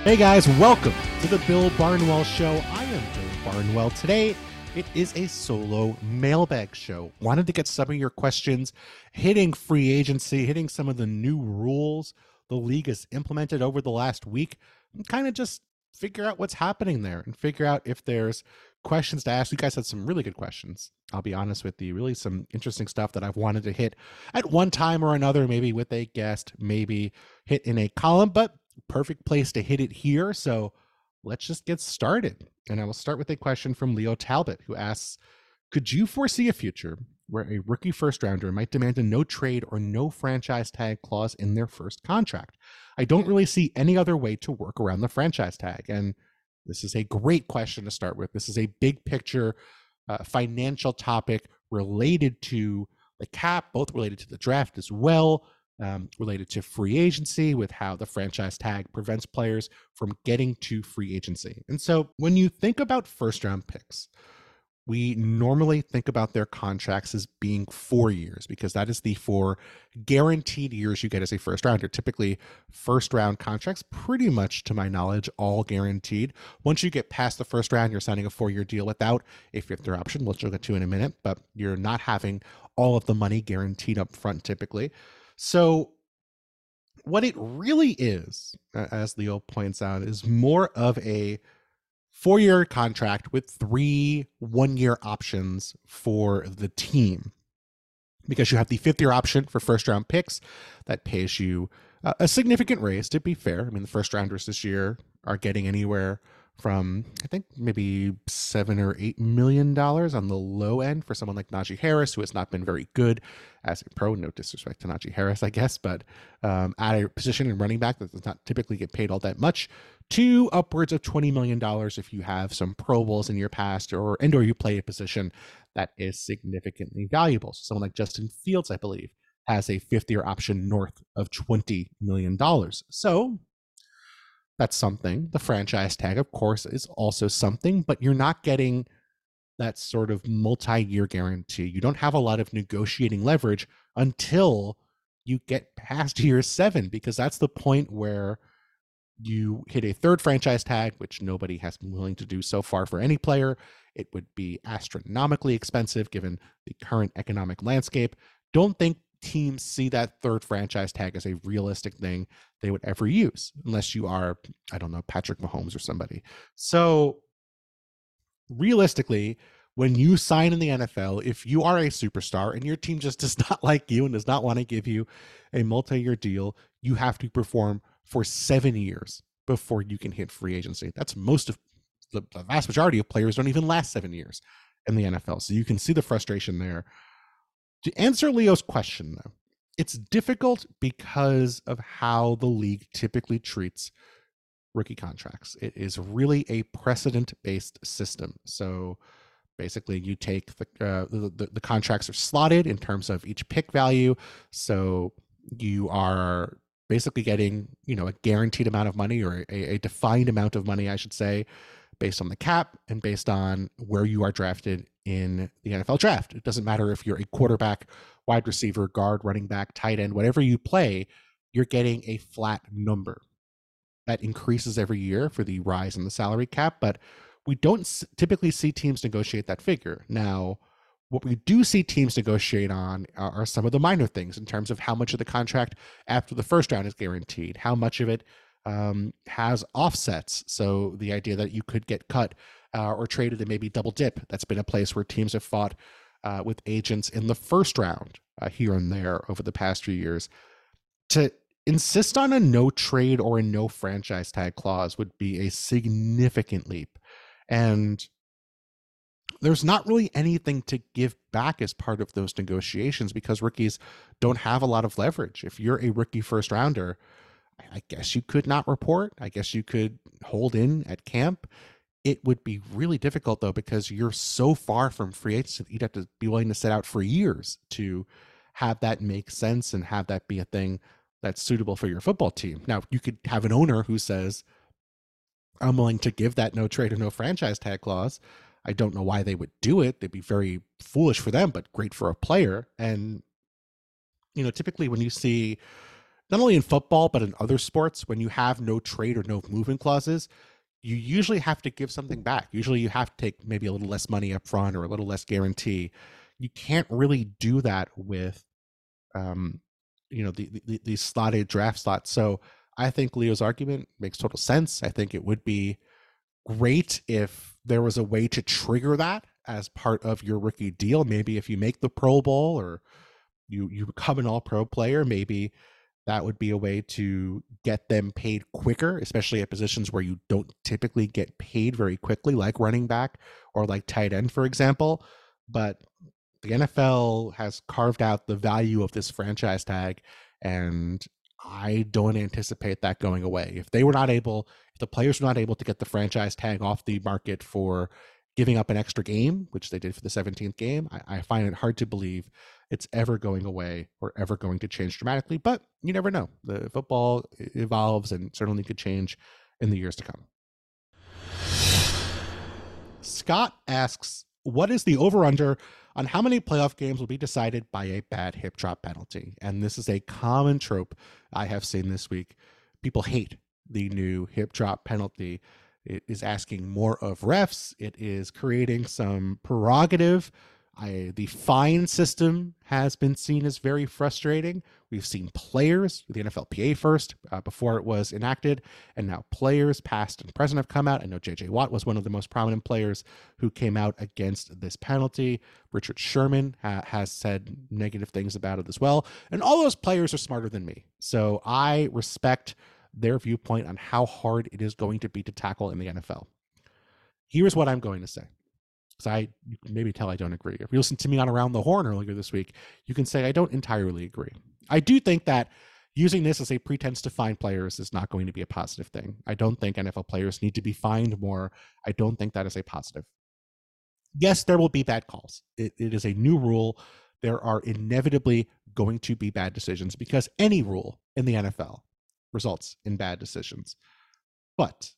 Hey guys, welcome to the Bill Barnwell Show. I am Bill Barnwell. Today, it is a solo mailbag show. Wanted to get some of your questions hitting free agency, hitting some of the new rules the league has implemented over the last week, and kind of just figure out what's happening there and figure out if there's questions to ask. You guys had some really good questions. I'll be honest with you, really some interesting stuff that I've wanted to hit at one time or another, maybe with a guest, maybe hit in a column, but perfect place to hit it here. So let's just get started. And I will start with a question from Leo Talbot, who asks, could you foresee a future where a rookie first rounder might demand a no trade or no franchise tag clause in their first contract? I don't really see any other way to work around the franchise tag. And this is a great question to start with. This is a big picture financial topic related to the cap, both related to the draft as well. Related to free agency, with how the franchise tag prevents players from getting to free agency. And so when you think about first round picks, we normally think about their contracts as being 4 years, because that is the 4 guaranteed years you get as a first rounder. Typically, first round contracts, pretty much to my knowledge, all guaranteed. Once you get past the first round, you're signing a 4-year deal without a 5th-year option, which we'll get to in a minute, but you're not having all of the money guaranteed up front typically. So what it really is, as Leo points out, is more of a 4-year contract with 3 1-year options for the team. Because you have the 5th-year option for first-round picks that pays you a significant raise, to be fair. I mean, the first-rounders this year are getting anywhere from, I think, maybe $7 or $8 million on the low end for someone like Najee Harris, who has not been very good as a pro. No disrespect to Najee Harris, I guess, but at a position in running back that does not typically get paid all that much, to upwards of $20 million if you have some Pro Bowls in your past or you play a position that is significantly valuable. So someone like Justin Fields, I believe, has a 5th-year option north of $20 million. So that's something. The franchise tag, of course, is also something, but you're not getting that sort of multi-year guarantee. You don't have a lot of negotiating leverage until you get past year 7, because that's the point where you hit a 3rd franchise tag, which nobody has been willing to do so far for any player. It would be astronomically expensive given the current economic landscape. Don't think teams see that 3rd franchise tag as a realistic thing they would ever use, unless you are, I don't know, Patrick Mahomes or somebody. So realistically, when you sign in the NFL, if you are a superstar and your team just does not like you and does not want to give you a multi-year deal, you have to perform for 7 years before you can hit free agency. That's most of the vast majority of players don't even last 7 years in the NFL. So you can see the frustration there. To answer Leo's question, though, it's difficult because of how the league typically treats rookie contracts. It is really a precedent-based system. So basically, you take the contracts are slotted in terms of each pick value. So you are basically getting, a guaranteed amount of money, or a defined amount of money, I should say, based on the cap and based on where you are drafted in the NFL draft. It doesn't matter if you're a quarterback, wide receiver, guard, running back, tight end, whatever you play, you're getting a flat number that increases every year for the rise in the salary cap, but we don't typically see teams negotiate that figure. Now, what we do see teams negotiate on are some of the minor things in terms of how much of the contract after the first round is guaranteed, how much of it has offsets. So the idea that you could get cut or traded and maybe double dip. That's been a place where teams have fought with agents in the first round here and there over the past few years. To insist on a no trade or a no franchise tag clause would be a significant leap. And there's not really anything to give back as part of those negotiations, because rookies don't have a lot of leverage. If you're a rookie first rounder, I guess you could not report. I guess you could hold in at camp. It would be really difficult, though, because you're so far from free agency. You'd have to be willing to sit out for years to have that make sense and have that be a thing that's suitable for your football team. Now, you could have an owner who says, I'm willing to give that no trade or no franchise tag clause. I don't know why they would do it. They'd be very foolish for them, but great for a player. And, typically when you see not only in football, but in other sports, when you have no trade or no movement clauses, you usually have to give something back. Usually you have to take maybe a little less money up front or a little less guarantee. You can't really do that with um, these slotted draft slots. So I think Leo's argument makes total sense. I think it would be great if there was a way to trigger that as part of your rookie deal. Maybe if you make the Pro Bowl or you become an all-pro player, maybe that would be a way to get them paid quicker, especially at positions where you don't typically get paid very quickly, like running back or like tight end, for example. But the NFL has carved out the value of this franchise tag, and I don't anticipate that going away. If the players were not able to get the franchise tag off the market for giving up an extra game, which they did for the 17th game, I find it hard to believe it's ever going away or ever going to change dramatically. But you never know. The football evolves and certainly could change in the years to come. Scott asks, what is the over-under on how many playoff games will be decided by a bad hip drop penalty? And this is a common trope I have seen this week. People hate the new hip drop penalty. It is asking more of refs. It is creating some prerogative. The fine system has been seen as very frustrating. We've seen players, the NFLPA first, before it was enacted, and now players, past and present, have come out. I know J.J. Watt was one of the most prominent players who came out against this penalty. Richard Sherman has said negative things about it as well. And all those players are smarter than me. So I respect their viewpoint on how hard it is going to be to tackle in the NFL. Here's what I'm going to say, because you can maybe tell I don't agree. If you listened to me on Around the Horn earlier this week, you can say I don't entirely agree. I do think that using this as a pretense to fine players is not going to be a positive thing. I don't think NFL players need to be fined more. I don't think that is a positive. Yes, there will be bad calls. It is a new rule. There are inevitably going to be bad decisions because any rule in the NFL results in bad decisions. But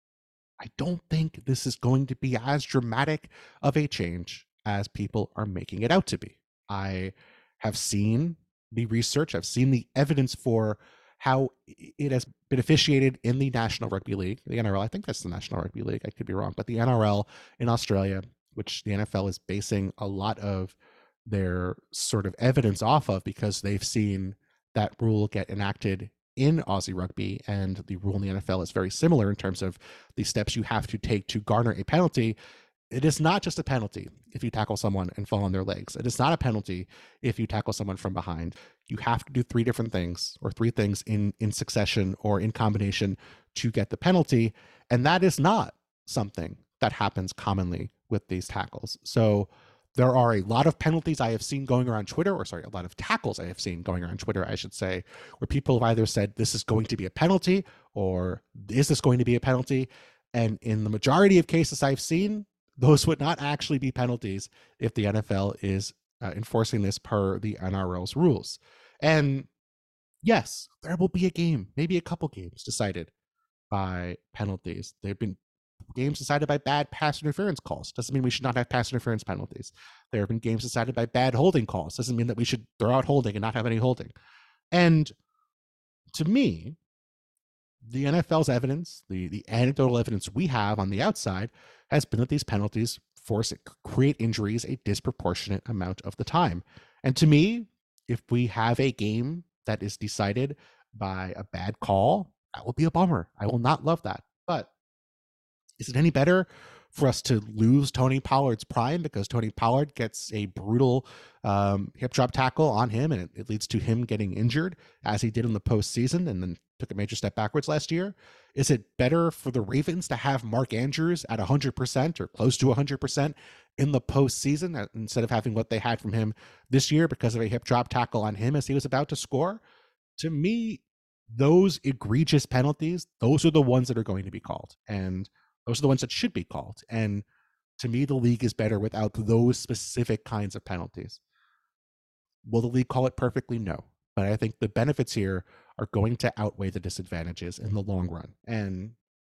I don't think this is going to be as dramatic of a change as people are making it out to be. I have seen the research, I've seen the evidence for how it has been officiated in the National Rugby League, the NRL. I think that's the National Rugby League. I could be wrong, but the NRL in Australia, which the NFL is basing a lot of their sort of evidence off of because they've seen that rule get enacted in Aussie rugby, and the rule in the NFL is very similar in terms of the steps you have to take to garner a penalty. It is not just a penalty if you tackle someone and fall on their legs. It is not a penalty if you tackle someone from behind. You have to do three things in succession or in combination to get the penalty. And that is not something that happens commonly with these tackles. So there are a lot of penalties I have seen going around Twitter, a lot of tackles I have seen going around Twitter, I should say, where people have either said this is going to be a penalty or is this going to be a penalty? And in the majority of cases I've seen, those would not actually be penalties if the NFL is enforcing this per the NRL's rules. And yes, there will be a game, maybe a couple games decided by penalties. There have been games decided by bad pass interference calls. Doesn't mean we should not have pass interference penalties. There have been games decided by bad holding calls. Doesn't mean that we should throw out holding and not have any holding. And to me, the NFL's evidence, the anecdotal evidence we have on the outside, has been that these penalties create injuries a disproportionate amount of the time. And to me, if we have a game that is decided by a bad call, that will be a bummer. I will not love that. But is it any better for us to lose Tony Pollard's prime because Tony Pollard gets a brutal hip drop tackle on him and it leads to him getting injured as he did in the postseason and then took a major step backwards last year? Is it better for the Ravens to have Mark Andrews at 100% or close to 100% in the postseason instead of having what they had from him this year because of a hip drop tackle on him as he was about to score? To me, those egregious penalties, those are the ones that are going to be called. And those are the ones that should be called. And to me, the league is better without those specific kinds of penalties. Will the league call it perfectly? No. But I think the benefits here are going to outweigh the disadvantages in the long run. And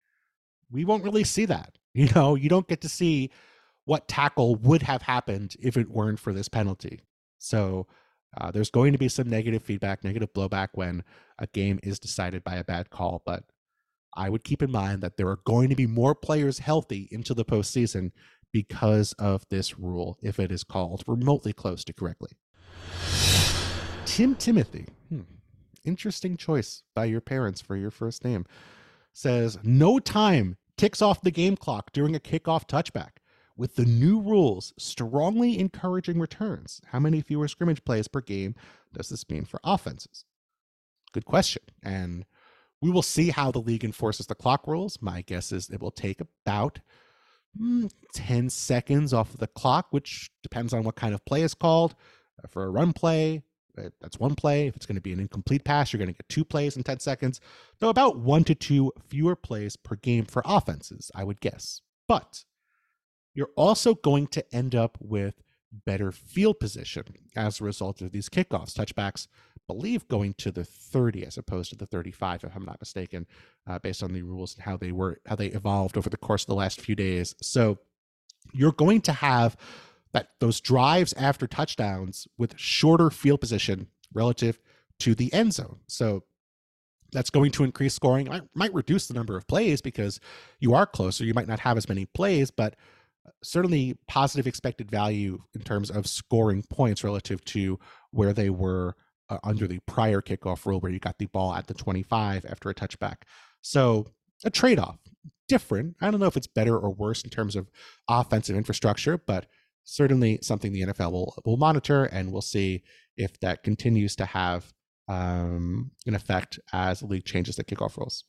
we won't really see that. You don't get to see what tackle would have happened if it weren't for this penalty. So There's going to be some negative feedback, negative blowback when a game is decided by a bad call, but I would keep in mind that there are going to be more players healthy into the postseason because of this rule if it is called remotely close to correctly. Tim Timothy, interesting choice by your parents for your first name, says no time ticks off the game clock during a kickoff touchback. With the new rules strongly encouraging returns, how many fewer scrimmage plays per game does this mean for offenses? Good question. And we will see how the league enforces the clock rules. My guess is it will take about 10 seconds off of the clock, which depends on what kind of play is called. For a run play, that's one play. If it's going to be an incomplete pass, you're going to get 2 plays in 10 seconds. So about 1 to 2 fewer plays per game for offenses, I would guess. But you're also going to end up with better field position as a result of these kickoffs. Touchbacks, I believe, going to the 30 as opposed to the 35, if I'm not mistaken, based on the rules and how they evolved over the course of the last few days. So you're going to have those drives after touchdowns with shorter field position relative to the end zone. So that's going to increase scoring. It might reduce the number of plays because you are closer. You might not have as many plays, but certainly positive expected value in terms of scoring points relative to where they were under the prior kickoff rule, where you got the ball at the 25 after a touchback. So a trade-off, different. I don't know if it's better or worse in terms of offensive infrastructure, but certainly something the NFL will monitor, and we'll see if that continues to have an effect as the league changes the kickoff rules.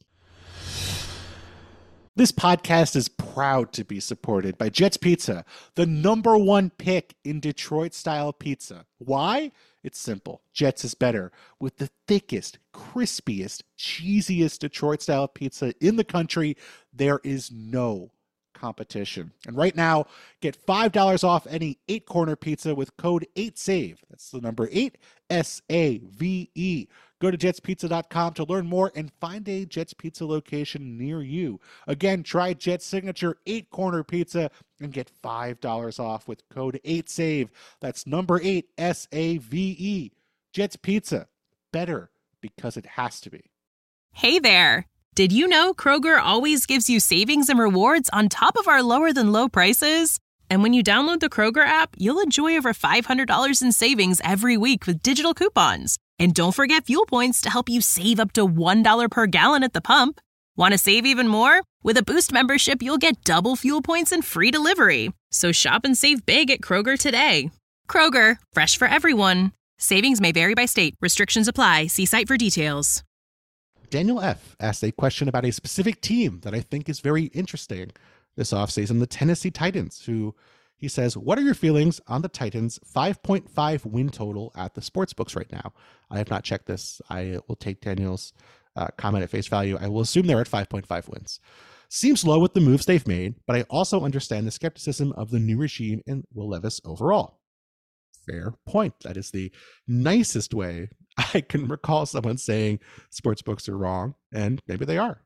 This podcast is proud to be supported by Jets Pizza, the #1 pick in Detroit-style pizza. Why? It's simple. Jets is better. With the thickest, crispiest, cheesiest Detroit-style pizza in the country, there is no competition. And right now, get $5 off any 8-corner pizza with code 8SAVE. That's the number 8, SAVE. Go to jetspizza.com to learn more and find a Jets Pizza location near you. Again, try Jet's signature 8-corner pizza and get $5 off with code 8SAVE. That's number 8, SAVE. Jets Pizza. Better because it has to be. Hey there. Did you know Kroger always gives you savings and rewards on top of our lower-than-low prices? And when you download the Kroger app, you'll enjoy over $500 in savings every week with digital coupons. And don't forget fuel points to help you save up to $1 per gallon at the pump. Want to save even more? With a Boost membership, you'll get double fuel points and free delivery. So shop and save big at Kroger today. Kroger, fresh for everyone. Savings may vary by state. Restrictions apply. See site for details. Daniel F. asked a question about a specific team that I think is very interesting this offseason, the Tennessee Titans, who he says, what are your feelings on the Titans' 5.5 win total at the sports books right now? I have not checked this. I will take Daniel's comment at face value. I will assume they're at 5.5 wins. Seems low with the moves they've made, but I also understand the skepticism of the new regime and Will Levis overall. Fair point. That is the nicest way I can recall someone saying sports books are wrong, and maybe they are.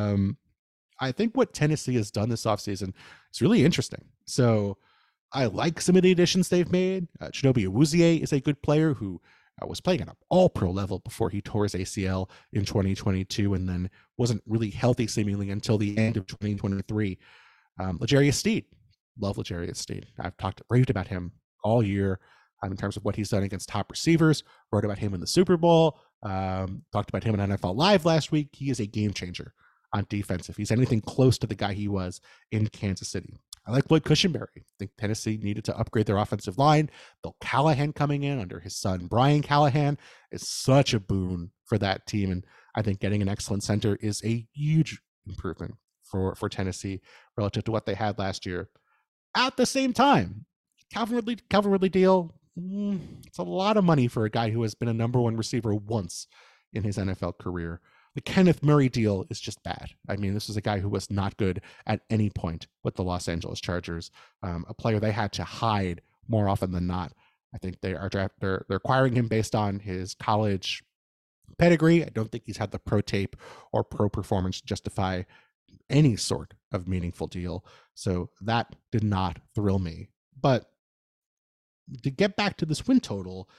I think what Tennessee has done this offseason is really interesting. So I like some of the additions they've made. Chidobe Awuzie is a good player who was playing at an all-pro level before he tore his ACL in 2022 and then wasn't really healthy seemingly until the end of 2023. L'Jarius Sneed. Love L'Jarius Sneed. I've raved about him all year in terms of what he's done against top receivers. Wrote about him in the Super Bowl. Talked about him on NFL Live last week. He is a game changer on defense if he's anything close to the guy he was in Kansas City. I like Lloyd Cushenberry. I think Tennessee needed to upgrade their offensive line. Bill Callahan coming in under his son, Brian Callahan, is such a boon for that team. And I think getting an excellent center is a huge improvement for Tennessee relative to what they had last year. At the same time, Calvin Ridley deal, it's a lot of money for a guy who has been a #1 receiver once in his NFL career. The Kenneth Murray deal is just bad. I mean, this is a guy who was not good at any point with the Los Angeles Chargers, a player they had to hide more often than not. I think they're acquiring him based on his college pedigree. I don't think he's had the pro tape or pro performance to justify any sort of meaningful deal. So that did not thrill me. But to get back to this win total,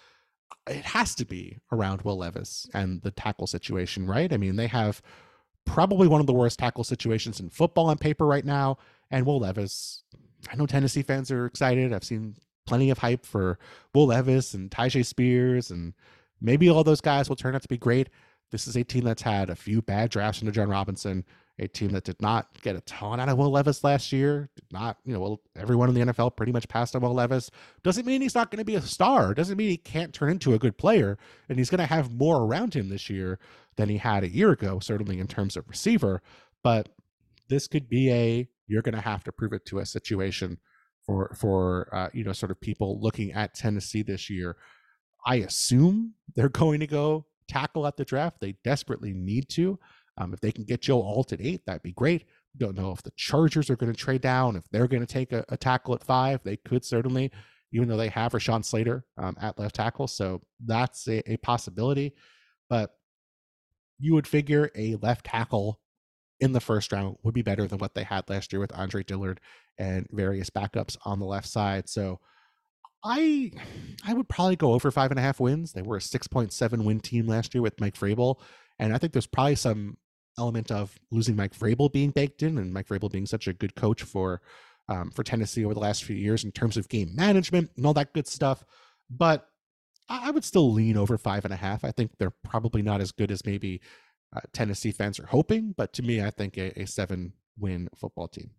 it has to be around Will Levis and the tackle situation, right? I mean, they have probably one of the worst tackle situations in football on paper right now. And Will Levis, I know Tennessee fans are excited. I've seen plenty of hype for Will Levis and Tyjae Spears, and maybe all those guys will turn out to be great. This is a team that's had a few bad drafts into John Robinson, a team that did not get a ton out of Will Levis last year. Did not, well, everyone in the NFL pretty much passed on Will Levis. Doesn't mean he's not going to be a star. Doesn't mean he can't turn into a good player. And he's going to have more around him this year than he had a year ago, certainly in terms of receiver. But this could be you're going to have to prove it to a situation for sort of people looking at Tennessee this year. I assume they're going to go tackle at the draft. They desperately need to. If they can get Joe Alt at 8, that'd be great. Don't know if the Chargers are going to trade down, if they're going to take a tackle at 5. They could certainly, even though they have Rashawn Slater at left tackle. So that's a possibility. But you would figure a left tackle in the first round would be better than what they had last year with Andre Dillard and various backups on the left side. So I would probably go over 5.5 wins. They were a 6.7 win team last year with Mike Vrabel. And I think there's probably some element of losing Mike Vrabel being baked in, and Mike Vrabel being such a good coach for Tennessee over the last few years in terms of game management and all that good stuff. But I would still lean over 5.5. I think they're probably not as good as maybe Tennessee fans are hoping, but to me, I think a 7-win football team.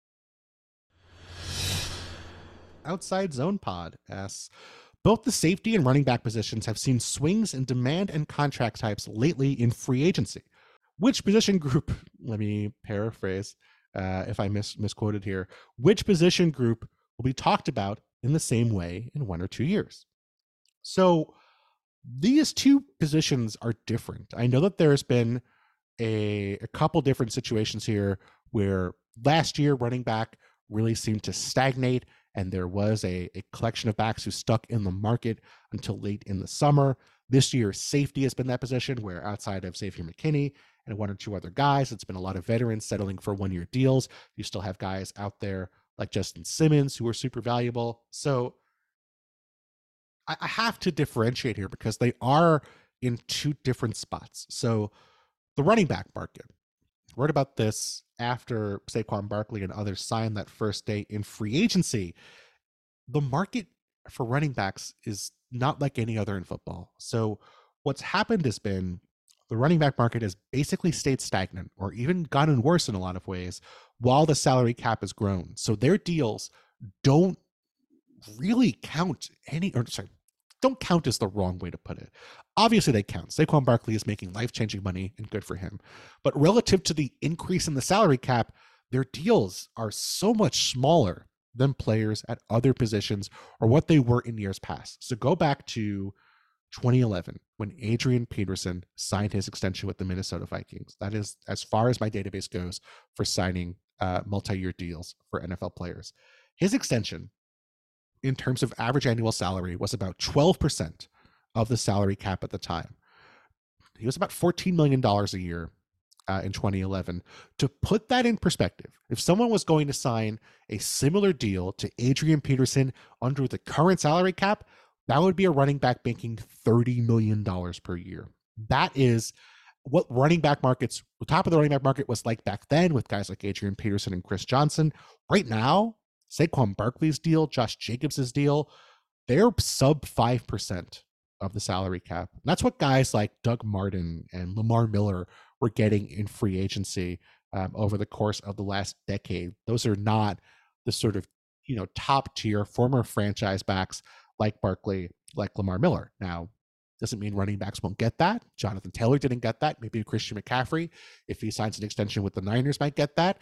Outside Zone Pod asks, both the safety and running back positions have seen swings in demand and contract types lately in free agency. Which position group, let me paraphrase if I misquoted here, which position group will be talked about in the same way in 1 or 2 years? So these two positions are different. I know that there's been a couple different situations here where last year running back really seemed to stagnate, and there was a collection of backs who stuck in the market until late in the summer. This year, safety has been that position where outside of Xavier McKinney and 1 or 2 other guys, it's been a lot of veterans settling for 1-year deals. You still have guys out there like Justin Simmons who are super valuable. So I have to differentiate here because they are in 2 different spots. So the running back market, wrote about this after Saquon Barkley and others signed that first day in free agency. The market for running backs is not like any other in football. So what's happened has been the running back market has basically stayed stagnant or even gotten worse in a lot of ways while the salary cap has grown. So their deals don't really count don't count is the wrong way to put it. Obviously they count. Saquon Barkley is making life-changing money and good for him. But relative to the increase in the salary cap, their deals are so much smaller than players at other positions or what they were in years past. So go back to 2011 when Adrian Peterson signed his extension with the Minnesota Vikings. That is as far as my database goes for signing multi-year deals for NFL players. His extension in terms of average annual salary was about 12% of the salary cap at the time. He was about $14 million a year in 2011. To put that in perspective, if someone was going to sign a similar deal to Adrian Peterson under the current salary cap, that would be a running back making $30 million per year. That is what running back markets, the top of the running back market was like back then with guys like Adrian Peterson and Chris Johnson. Right now, Saquon Barkley's deal, Josh Jacobs' deal, they're sub 5% of the salary cap. And that's what guys like Doug Martin and Lamar Miller were getting in free agency over the course of the last decade. Those are not the sort of, top tier former franchise backs like Barkley, like Lamar Miller. Now, doesn't mean running backs won't get that. Jonathan Taylor didn't get that. Maybe Christian McCaffrey, if he signs an extension with the Niners, might get that.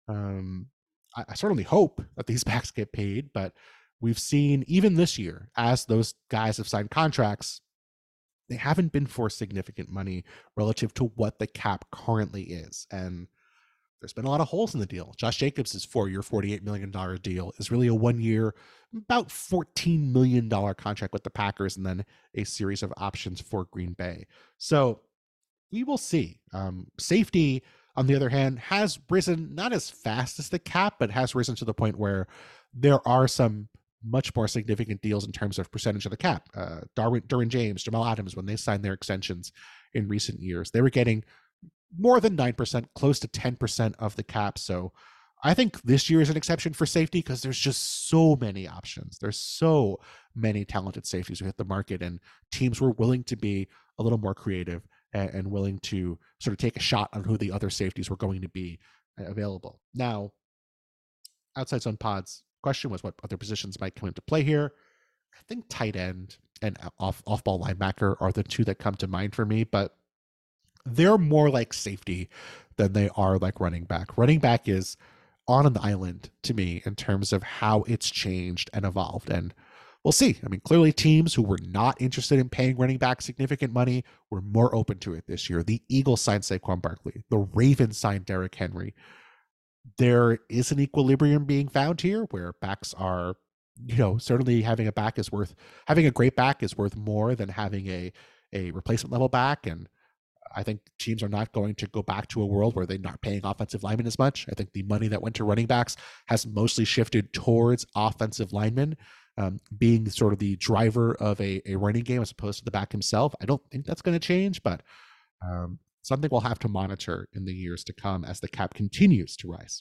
I certainly hope that these backs get paid, but we've seen even this year, as those guys have signed contracts, they haven't been for significant money relative to what the cap currently is. And there's been a lot of holes in the deal. Josh Jacobs' 4-year, $48 million deal is really a 1-year, about $14 million contract with the Packers, and then a series of options for Green Bay. So we will see. Safety, on the other hand, has risen not as fast as the cap, but has risen to the point where there are some much more significant deals in terms of percentage of the cap. Derwin James, Jamal Adams, when they signed their extensions in recent years, they were getting more than 9%, close to 10% of the cap. So I think this year is an exception for safety because there's just so many options. There's so many talented safeties who hit the market, and teams were willing to be a little more creative and willing to sort of take a shot on who the other safeties were going to be available. Now, Outside Zone Pod's question was what other positions might come into play here. I think tight end and off-ball linebacker are the two that come to mind for me, but they're more like safety than they are like running back. Running back is on an island to me in terms of how it's changed and evolved. And we'll see. I mean, clearly teams who were not interested in paying running back significant money were more open to it this year. The Eagles signed Saquon Barkley. The Ravens signed Derrick Henry. There is an equilibrium being found here where backs are, certainly having a great back is worth more than having a replacement level back. And I think teams are not going to go back to a world where they're not paying offensive linemen as much. I think the money that went to running backs has mostly shifted towards offensive linemen, being sort of the driver of a running game as opposed to the back himself. I don't think that's going to change, but something we'll have to monitor in the years to come as the cap continues to rise.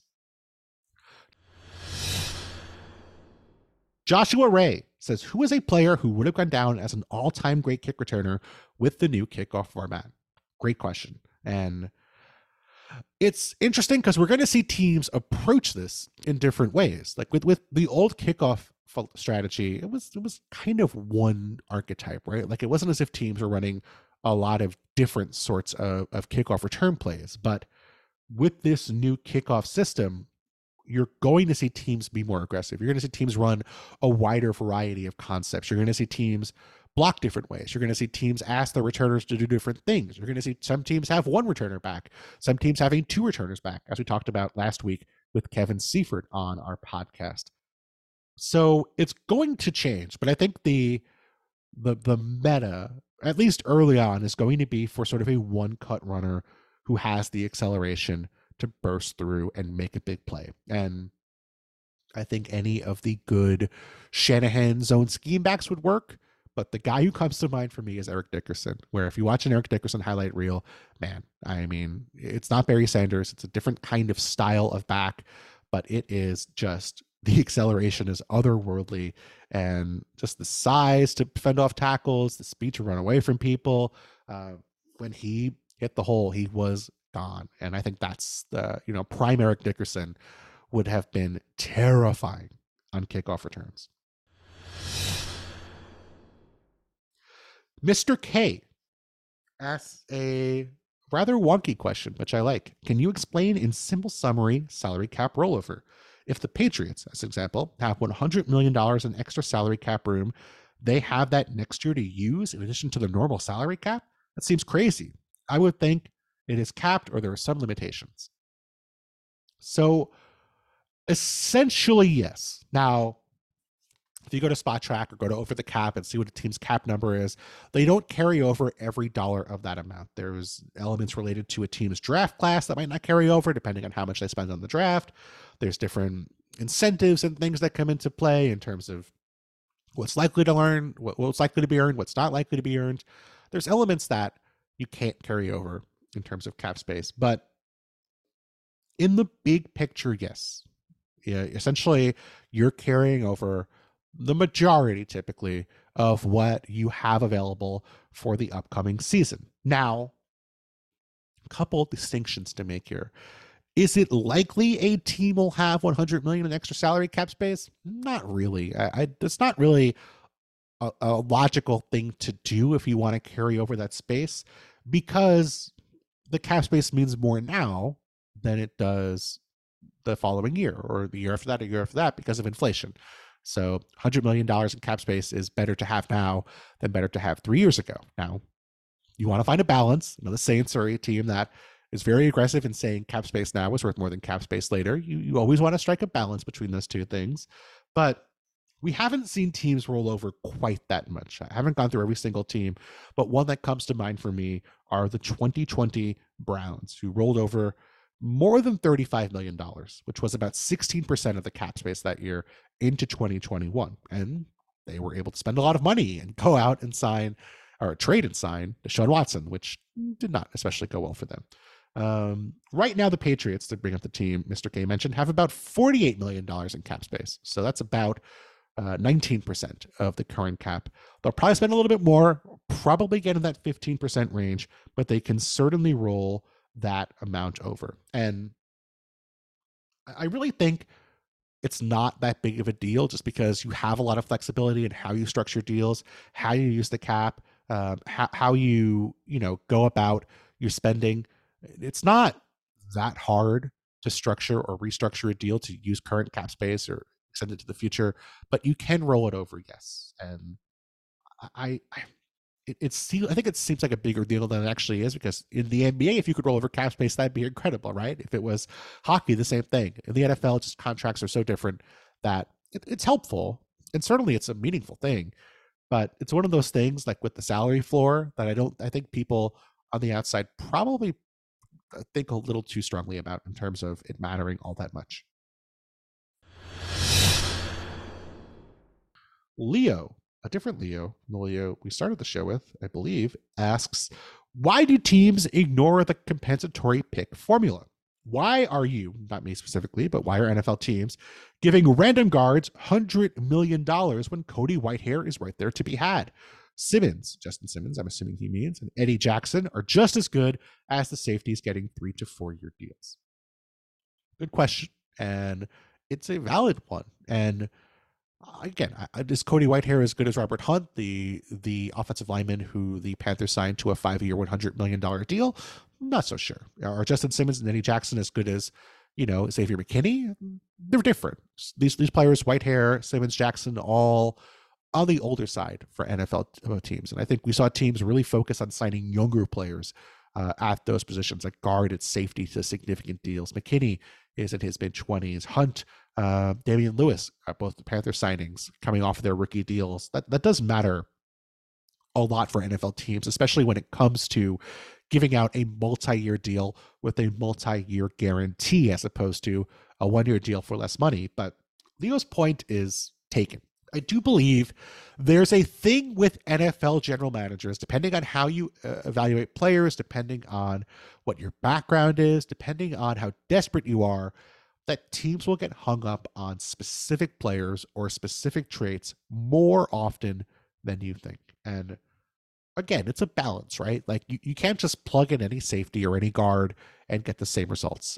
Joshua Ray says, who is a player who would have gone down as an all-time great kick returner with the new kickoff format? Great question. And it's interesting because we're going to see teams approach this in different ways. Like with the old kickoff strategy, it was kind of one archetype, right? Like it wasn't as if teams were running a lot of different sorts of kickoff return plays. But with this new kickoff system, you're going to see teams be more aggressive. You're going to see teams run a wider variety of concepts. You're going to see teams block different ways. You're going to see teams ask the returners to do different things. You're going to see some teams have one returner back, some teams having two returners back, as we talked about last week with Kevin Seifert on our podcast. So it's going to change, but I think the meta, at least early on, is going to be for sort of a one-cut runner who has the acceleration to burst through and make a big play. And I think any of the good Shanahan zone scheme backs would work. But the guy who comes to mind for me is Eric Dickerson, where if you watch an Eric Dickerson highlight reel, man, I mean, it's not Barry Sanders. It's a different kind of style of back, but it is just, the acceleration is otherworldly, and just the size to fend off tackles, the speed to run away from people. When he hit the hole, he was gone. And I think that's the, prime Eric Dickerson would have been terrifying on kickoff returns. Mr. K asks a rather wonky question, which I like. Can you explain in simple summary salary cap rollover? If the Patriots, as an example, have $100 million in extra salary cap room, they have that next year to use in addition to the normal salary cap? That seems crazy. I would think it is capped or there are some limitations. So essentially, yes. Now, if you go to Spot Track or go to Over the Cap and see what a team's cap number is, they don't carry over every dollar of that amount. There's elements related to a team's draft class that might not carry over depending on how much they spend on the draft. There's different incentives and things that come into play in terms of what's likely to earn, what's likely to be earned, what's not likely to be earned. There's elements that you can't carry over in terms of cap space. But in the big picture, yes. Yeah, essentially, you're carrying over the majority typically of what you have available for the upcoming season. Now, a couple of distinctions to make here. Is it likely a team will have $100 million in extra salary cap space? Not really. It's not really a logical thing to do if you want to carry over that space, because the cap space means more now than it does the following year or the year after that or year after that because of inflation. So $100 million in cap space is better to have now than better to have 3 years ago. Now, you want to find a balance. The Saints are a team that is very aggressive in saying cap space now is worth more than cap space later. You always want to strike a balance between those two things. But we haven't seen teams roll over quite that much. I haven't gone through every single team, but one that comes to mind for me are the 2020 Browns, who rolled over more than $35 million, which was about 16% of the cap space that year into 2021. And they were able to spend a lot of money and go out and sign or trade and sign Deshaun Watson, which did not especially go well for them. Right now, the Patriots, to bring up the team Mr. K mentioned, have about $48 million in cap space. So that's about 19% of the current cap. They'll probably spend a little bit more, probably get in that 15% range, but they can certainly roll that amount over. And I really think it's not that big of a deal just because you have a lot of flexibility in how you structure deals, how you use the cap, how you go about your spending. It's not that hard to structure or restructure a deal to use current cap space or extend it to the future, but you can roll it over, yes. And I think it seems like a bigger deal than it actually is, because in the NBA, if you could roll over cap space, that'd be incredible, right? If it was hockey, the same thing. In the NFL, just contracts are so different that it's helpful, and certainly it's a meaningful thing. But it's one of those things, like with the salary floor, that I think people on the outside probably think a little too strongly about in terms of it mattering all that much. Leo, a different Leo, the Leo we started the show with, I believe, asks, why do teams ignore the compensatory pick formula? Why are you, not me specifically, but why are NFL teams giving random guards $100 million when Cody Whitehair is right there to be had? Simmons, Justin Simmons, I'm assuming he means, and Eddie Jackson are just as good as the safeties getting 3 to 4 year deals. Good question. And it's a valid one. And again, is Cody Whitehair as good as Robert Hunt, the offensive lineman who the Panthers signed to a 5-year, $100 million deal? Not so sure. Are Justin Simmons and Eddie Jackson as good as, Xavier McKinney? They're different. These players, Whitehair, Simmons, Jackson, all on the older side for NFL teams. And I think we saw teams really focus on signing younger players at those positions, like guard and safety, to significant deals. McKinney is in his mid-20s. Hunt, Damian Lewis, both the Panther signings coming off of their rookie deals. That does matter a lot for NFL teams, especially when it comes to giving out a multi-year deal with a multi-year guarantee as opposed to a 1-year deal for less money. But Leo's point is taken. I do believe there's a thing with NFL general managers, depending on how you evaluate players, depending on what your background is, depending on how desperate you are, that teams will get hung up on specific players or specific traits more often than you think. And again, it's a balance, right? Like you can't just plug in any safety or any guard and get the same results.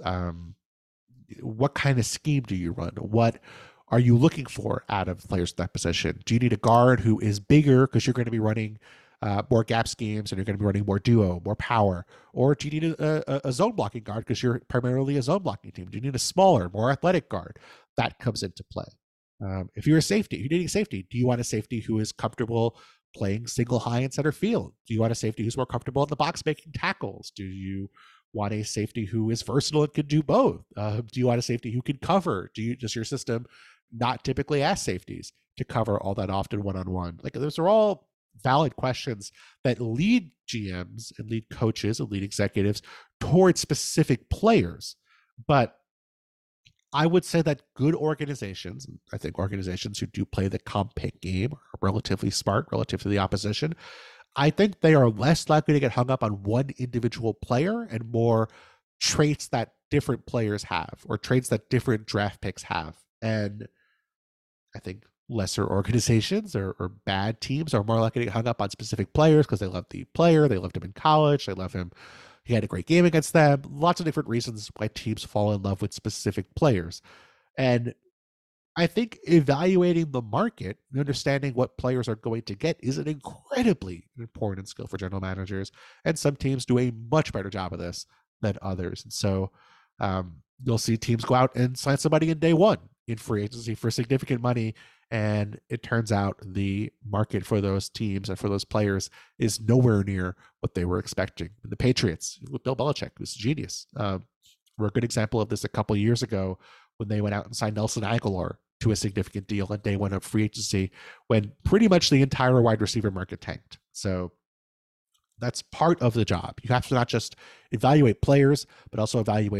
What kind of scheme do you run? What are you looking for out of players in that position? Do you need a guard who is bigger because you're going to be running more gap schemes and you're going to be running more duo, more power? Or do you need a zone blocking guard because you're primarily a zone blocking team? Do you need a smaller, more athletic guard? That comes into play. If you're a safety, you're needing safety. Do you want a safety who is comfortable playing single high in center field? Do you want a safety who's more comfortable in the box making tackles? Do you want a safety who is versatile and could do both? Do you want a safety who can cover? Does your system not typically ask safeties to cover all that often one-on-one? Like, those are all valid questions that lead GMs and lead coaches and lead executives towards specific players. But I would say that good organizations, I think organizations who do play the comp pick game, are relatively smart relative to the opposition. I think they are less likely to get hung up on one individual player and more traits that different players have, or traits that different draft picks have. And I think lesser organizations or bad teams are more likely to get hung up on specific players because they love the player, they loved him in college, they love him, he had a great game against them. Lots of different reasons why teams fall in love with specific players. And I think evaluating the market and understanding what players are going to get is an incredibly important skill for general managers. And some teams do a much better job of this than others. And so you'll see teams go out and sign somebody in day one in free agency for significant money. And it turns out the market for those teams and for those players is nowhere near what they were expecting. The Patriots with Bill Belichick, who's a genius, were a good example of this a couple of years ago when they went out and signed Nelson Aguilar to a significant deal on day one of free agency when pretty much the entire wide receiver market tanked. So that's part of the job. You have to not just evaluate players, but also evaluate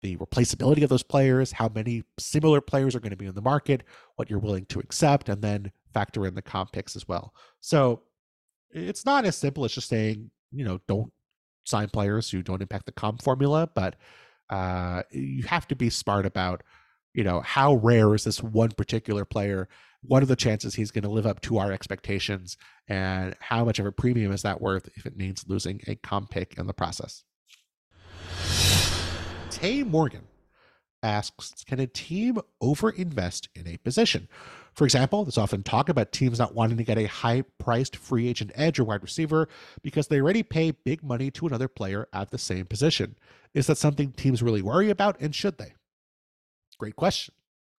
the replaceability of those players, how many similar players are going to be in the market, what you're willing to accept, and then factor in the comp picks as well. So it's not as simple as just saying, don't sign players who don't impact the comp formula, but you have to be smart about, how rare is this one particular player? What are the chances he's going to live up to our expectations? And how much of a premium is that worth if it means losing a comp pick in the process? Tay Morgan asks, can a team overinvest in a position? For example, there's often talk about teams not wanting to get a high-priced free agent edge or wide receiver because they already pay big money to another player at the same position. Is that something teams really worry about, and should they? Great question.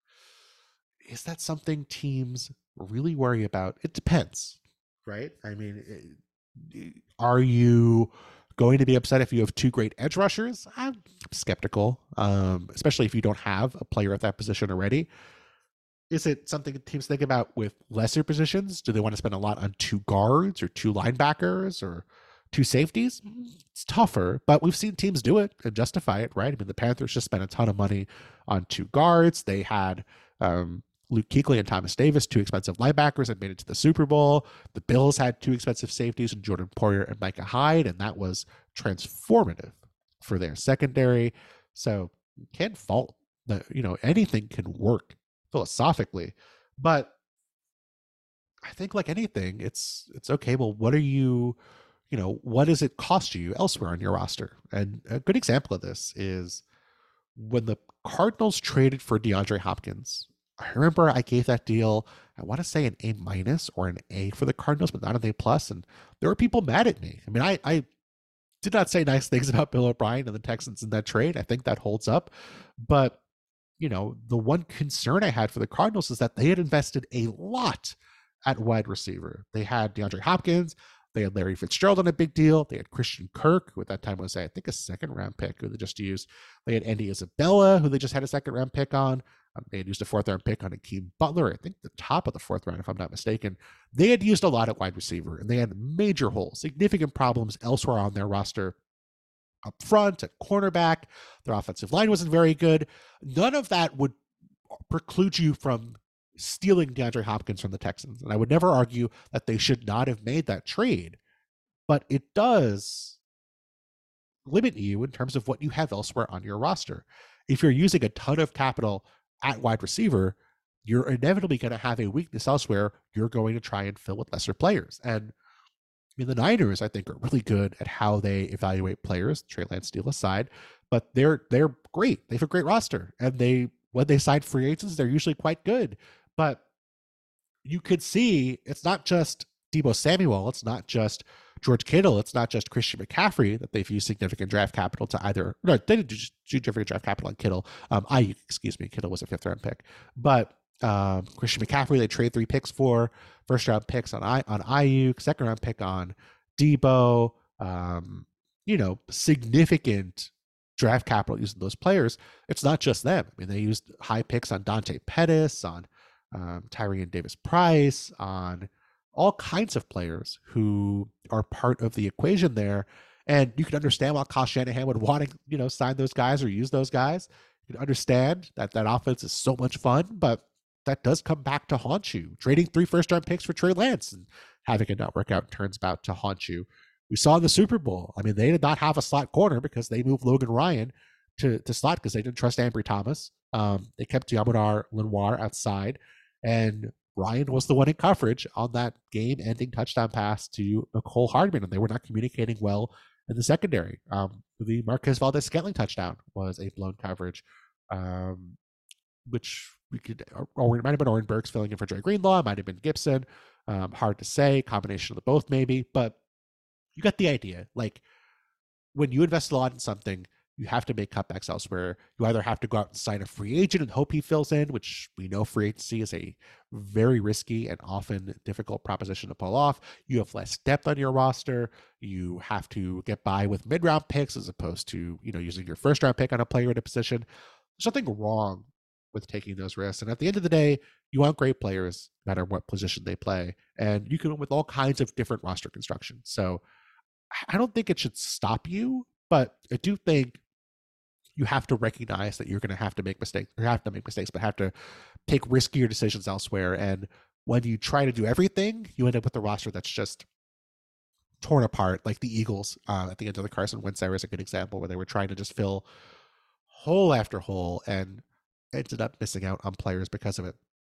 Is that something teams really worry about? It depends, right? I mean, are you going to be upset if you have two great edge rushers? I'm skeptical, especially if you don't have a player at that position already. Is it something teams think about with lesser positions? Do they want to spend a lot on two guards or two linebackers or two safeties? It's tougher, but we've seen teams do it and justify it, right? I mean, the Panthers just spent a ton of money on two guards. They had Luke Kuechly and Thomas Davis, two expensive linebackers, and made it to the Super Bowl. The Bills had two expensive safeties, and Jordan Poyer and Micah Hyde, and that was transformative for their secondary. So you can't fault that. Anything can work philosophically, but I think like anything, it's okay. Well, what does it cost you elsewhere on your roster? And a good example of this is when the Cardinals traded for DeAndre Hopkins. I remember I gave that deal, I want to say an A- or an A for the Cardinals, but not an A+. And there were people mad at me. I mean, I did not say nice things about Bill O'Brien and the Texans in that trade. I think that holds up. But the one concern I had for the Cardinals is that they had invested a lot at wide receiver. They had DeAndre Hopkins. They had Larry Fitzgerald on a big deal. They had Christian Kirk, who at that time was, I think, a second-round pick, who they just used. They had Andy Isabella, who they just had a second-round pick on. They had used a fourth-round pick on Akeem Butler, I think the top of the fourth round, if I'm not mistaken. They had used a lot at wide receiver, and they had major holes, significant problems elsewhere on their roster. Up front, at cornerback, their offensive line wasn't very good. None of that would preclude you from stealing DeAndre Hopkins from the Texans. And I would never argue that they should not have made that trade, but it does limit you in terms of what you have elsewhere on your roster. If you're using a ton of capital at wide receiver, you're inevitably going to have a weakness elsewhere. You're going to try and fill with lesser players. And the Niners, I think, are really good at how they evaluate players, Trey Lance deal aside, but they're great. They have a great roster, and when they sign free agents, they're usually quite good. But you could see it's not just Deebo Samuel, it's not just George Kittle, it's not just Christian McCaffrey that they've used significant draft capital to either. No, they didn't do significant draft capital on Kittle. Kittle was a fifth-round pick, but Christian McCaffrey, they trade 3 picks for, first-round picks on Ayuk, second-round pick on Deebo, significant draft capital using those players. It's not just them. I mean, they used high picks on Dante Pettis, on Tyrion Davis-Price, on all kinds of players who are part of the equation there. And you can understand why Kyle Shanahan would want to, sign those guys or use those guys. You can understand that offense is so much fun, but that does come back to haunt you. Trading 3 first-round picks for Trey Lance and having it not work out turns out to haunt you. We saw in the Super Bowl, I mean, they did not have a slot corner because they moved Logan Ryan to slot because they didn't trust Ambry Thomas. They kept Yamudar Lenoir outside, and Ryan was the one in coverage on that game-ending touchdown pass to Nicole Hardman, and they were not communicating well in the secondary. The Marquez Valdes-Scantling touchdown was a blown coverage, which or it might have been Oren Burks filling in for Dre Greenlaw. It might have been Gibson. Hard to say. Combination of the both, maybe. But you got the idea. Like, when you invest a lot in something, you have to make cutbacks elsewhere. You either have to go out and sign a free agent and hope he fills in, which we know free agency is a very risky and often difficult proposition to pull off. You have less depth on your roster. You have to get by with mid-round picks as opposed to, using your first-round pick on a player in a position. There's nothing wrong with taking those risks. And at the end of the day, you want great players, no matter what position they play. And you can win with all kinds of different roster construction. So I don't think it should stop you, but I do think you have to recognize that you're going to have to make mistakes, or have to make mistakes, but have to take riskier decisions elsewhere. And when you try to do everything, you end up with a roster that's just torn apart, like the Eagles at the end of the Carson Wentz era is a good example, where they were trying to just fill hole after hole and ended up missing out on players because of it.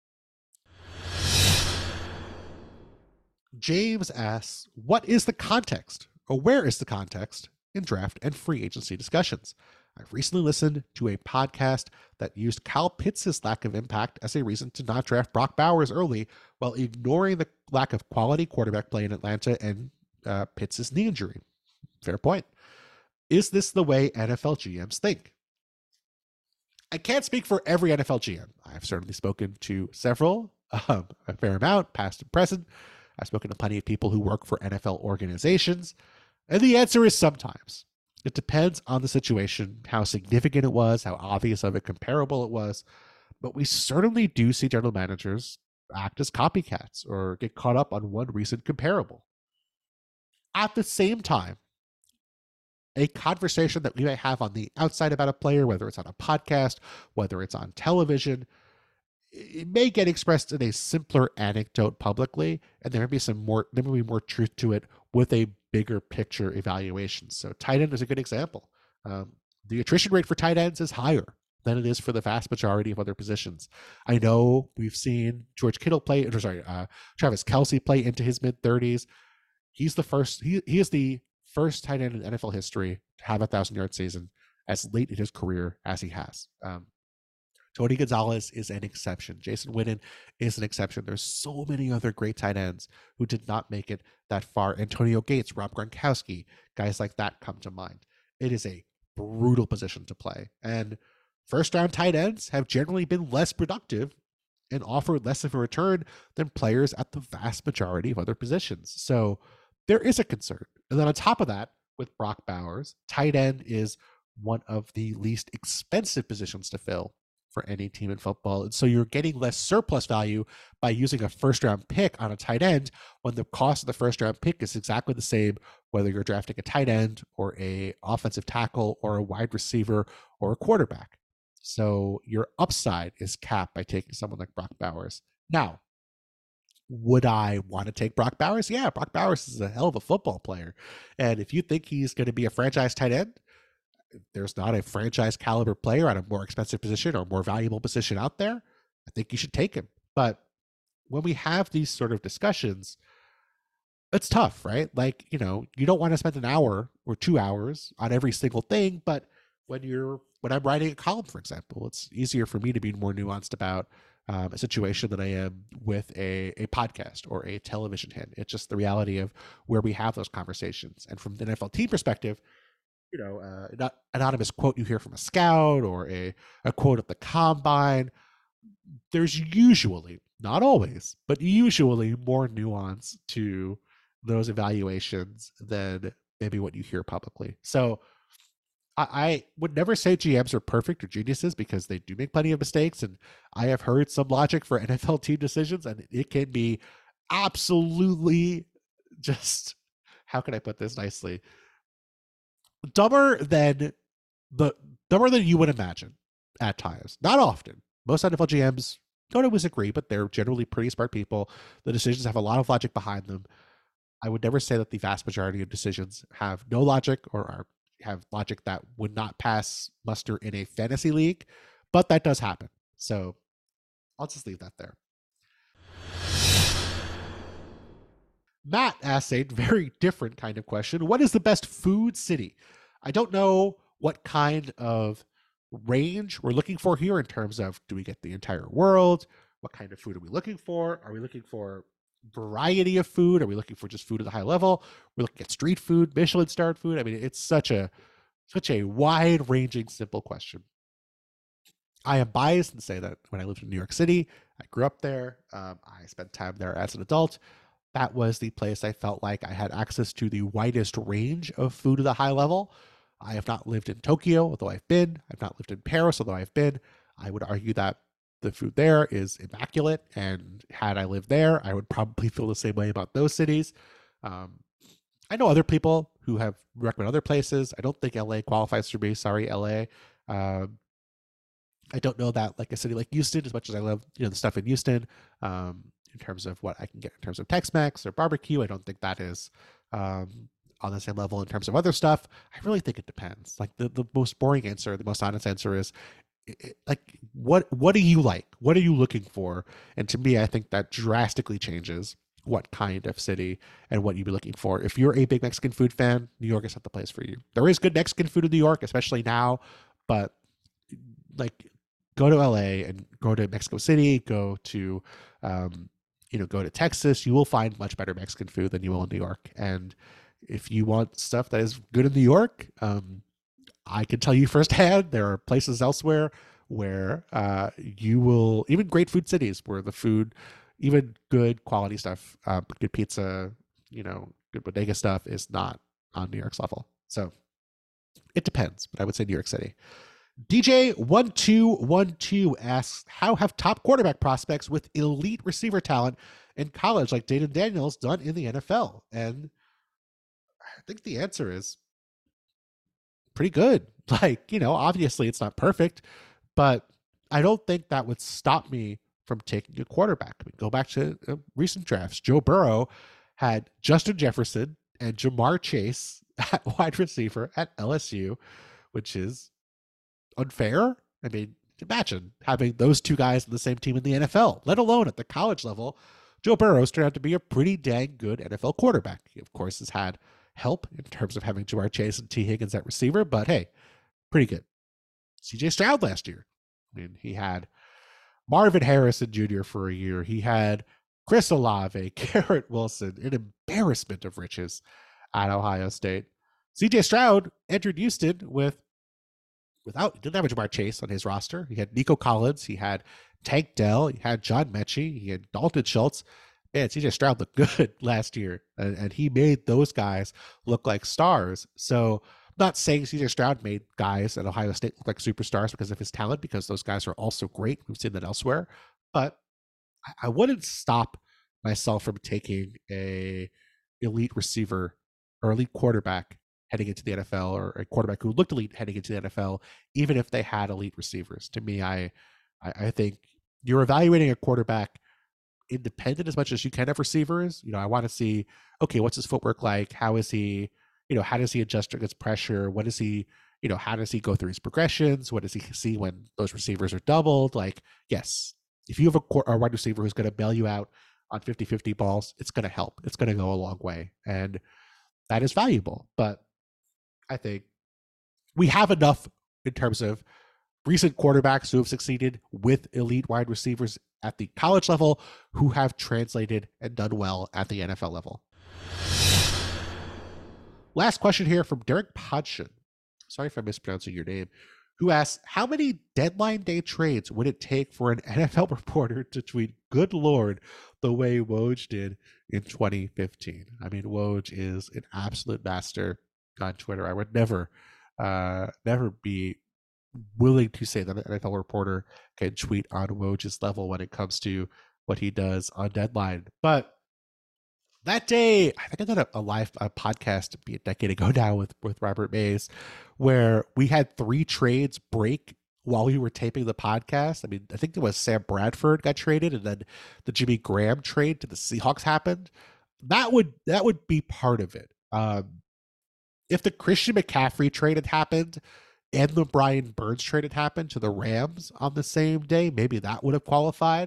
James asks, what is the context, or where is the context in draft and free agency discussions? I've recently listened to a podcast that used Kyle Pitts' lack of impact as a reason to not draft Brock Bowers early, while ignoring the lack of quality quarterback play in Atlanta and Pitts' knee injury. Fair point. Is this the way NFL GMs think? I can't speak for every NFL GM. I've certainly spoken to several, a fair amount, past and present. I've spoken to plenty of people who work for NFL organizations, and the answer is sometimes. It depends on the situation, how significant it was, how obvious of a comparable it was, but we certainly do see general managers act as copycats or get caught up on one recent comparable. At the same time, a conversation that we may have on the outside about a player, whether it's on a podcast, whether it's on television, it may get expressed in a simpler anecdote publicly, and there may be more truth to it with a bigger picture evaluation. So tight end is a good example. The attrition rate for tight ends is higher than it is for the vast majority of other positions. I know we've seen Travis Kelce play into his mid-30s. He's the first. He is the first tight end in NFL history to have a 1,000-yard season as late in his career as he has. Tony Gonzalez is an exception. Jason Witten is an exception. There's so many other great tight ends who did not make it that far. Antonio Gates, Rob Gronkowski, guys like that come to mind. It is a brutal position to play. And first-round tight ends have generally been less productive and offer less of a return than players at the vast majority of other positions. So there is a concern. And then on top of that, with Brock Bowers, tight end is one of the least expensive positions to fill for any team in football. And so you're getting less surplus value by using a first-round pick on a tight end when the cost of the first-round pick is exactly the same, whether you're drafting a tight end or a offensive tackle or a wide receiver or a quarterback. So your upside is capped by taking someone like Brock Bowers. Now, would I want to take Brock Bowers? Yeah, Brock Bowers is a hell of a football player. And if you think he's going to be a franchise tight end, there's not a franchise caliber player at a more expensive position or more valuable position out there, I think you should take him. But when we have these sort of discussions, it's tough, right? Like, you don't want to spend an hour or 2 hours on every single thing. But when I'm writing a column, for example, it's easier for me to be more nuanced about a situation than I am with a podcast or a television hit. It's just the reality of where we have those conversations. And from the NFL team perspective, an anonymous quote you hear from a scout or a quote at the combine, there's usually, not always, but usually more nuance to those evaluations than maybe what you hear publicly. So I would never say GMs are perfect or geniuses, because they do make plenty of mistakes. And I have heard some logic for NFL team decisions, and it can be absolutely just, how can I put this nicely? dumber than you would imagine at times. Not often. Most NFL GMs don't always agree, but they're generally pretty smart people. The decisions have a lot of logic behind them. I would never say that the vast majority of decisions have no logic or have logic that would not pass muster in a fantasy league, but that does happen. So I'll just leave that there. Matt asks a very different kind of question. What is the best food city? I don't know what kind of range we're looking for here in terms of, do we get the entire world? What kind of food are we looking for? Are we looking for variety of food? Are we looking for just food at a high level? We're looking at street food, Michelin-starred food. I mean, it's such a wide-ranging, simple question. I am biased and say that when I lived in New York City, I grew up there. I spent time there as an adult. That was the place I felt like I had access to the widest range of food at a high level. I have not lived in Tokyo, although I've been. I've not lived in Paris, although I've been. I would argue that the food there is immaculate, and had I lived there, I would probably feel the same way about those cities. I know other people who have recommended other places. I don't think LA qualifies for me. Sorry, LA. I don't know that like a city like Houston, as much as I love the stuff in Houston, in terms of what I can get in terms of Tex-Mex or barbecue. I don't think that is on the same level in terms of other stuff. I really think it depends. Like the most boring answer, the most honest answer is like what do you like? What are you looking for? And to me, I think that drastically changes what kind of city and what you'd be looking for. If you're a big Mexican food fan, New York is not the place for you. There is good Mexican food in New York, especially now, but like go to LA and go to Mexico City, go to go to Texas, you will find much better Mexican food than you will in New York. And if you want stuff that is good in New York, I can tell you firsthand, there are places elsewhere where you will, even great food cities where the food, even good quality stuff, good pizza, good bodega stuff is not on New York's level. So it depends, but I would say New York City. DJ1212 asks, how have top quarterback prospects with elite receiver talent in college like Jayden Daniels done in the NFL? And I think the answer is pretty good. Like, obviously it's not perfect, but I don't think that would stop me from taking a quarterback. I mean, go back to recent drafts. Joe Burrow had Justin Jefferson and Jamar Chase at wide receiver at LSU, which is unfair. I mean, imagine having those two guys on the same team in the NFL, let alone at the college level. Joe Burrow's turned out to be a pretty dang good NFL quarterback. He, of course, has had help in terms of having Jamar Chase and T. Higgins at receiver, but hey, pretty good. CJ Stroud last year. I mean, he had Marvin Harrison Jr. for a year. He had Chris Olave, Garrett Wilson, an embarrassment of riches at Ohio State. CJ Stroud entered Houston he didn't have a Jamar Chase on his roster. He had Nico Collins. He had Tank Dell. He had John Mechie. He had Dalton Schultz. Man, CJ Stroud looked good last year, and he made those guys look like stars. So I'm not saying CJ Stroud made guys at Ohio State look like superstars because of his talent, because those guys are also great. We've seen that elsewhere. But I wouldn't stop myself from taking a elite receiver or elite quarterback heading into the NFL, or a quarterback who looked elite heading into the NFL, even if they had elite receivers. To me, I think you're evaluating a quarterback independent as much as you can of receivers. I want to see, okay, what's his footwork like? How is he, how does he adjust against pressure? What is he, how does he go through his progressions? What does he see when those receivers are doubled? Like, yes, if you have a wide receiver who's going to bail you out on 50-50 balls, it's going to help. It's going to go a long way. And that is valuable. But I think we have enough in terms of recent quarterbacks who have succeeded with elite wide receivers at the college level who have translated and done well at the NFL level. Last question here from Derek Podshun. Sorry if I'm mispronouncing your name. Who asks, how many deadline day trades would it take for an NFL reporter to tweet "Good Lord" the way Woj did in 2015? I mean, Woj is an absolute master on Twitter. I would never be willing to say that an NFL reporter can tweet on Woj's level when it comes to what he does on deadline. But that day, I think I did a live podcast a decade ago now with Robert Mays, where we had 3 trades break while we were taping the podcast. I mean, I think it was Sam Bradford got traded, and then the Jimmy Graham trade to the Seahawks happened. That would be part of it. If the Christian McCaffrey trade had happened and the Brian Burns trade had happened to the Rams on the same day, maybe that would have qualified.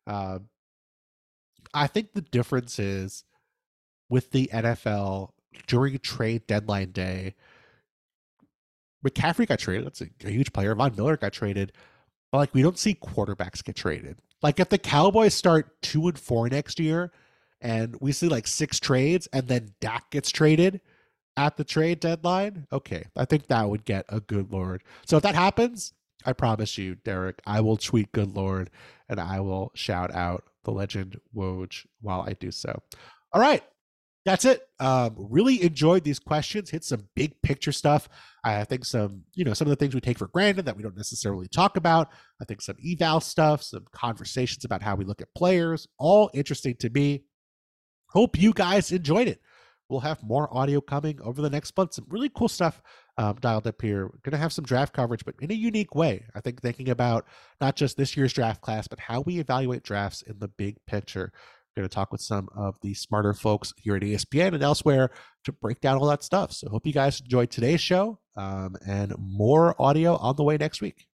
I think the difference is with the NFL during trade deadline day, McCaffrey got traded. That's a huge player. Von Miller got traded. But like, we don't see quarterbacks get traded. Like, if the Cowboys start 2-4 next year and we see like 6 trades and then Dak gets traded at the trade deadline, okay, I think that would get a good Lord. So if that happens, I promise you, Derek, I will tweet "Good Lord" and I will shout out the legend Woj while I do so. All right, that's it. Really enjoyed these questions. Hit some big picture stuff. I think some of the things we take for granted that we don't necessarily talk about. I think some eval stuff, some conversations about how we look at players, all interesting to me. Hope you guys enjoyed it. we'll have more audio coming over the next month. Some really cool stuff dialed up here. We're going to have some draft coverage, but in a unique way. I think thinking about not just this year's draft class, but how we evaluate drafts in the big picture. We're going to talk with some of the smarter folks here at ESPN and elsewhere to break down all that stuff. So hope you guys enjoyed today's show, and more audio on the way next week.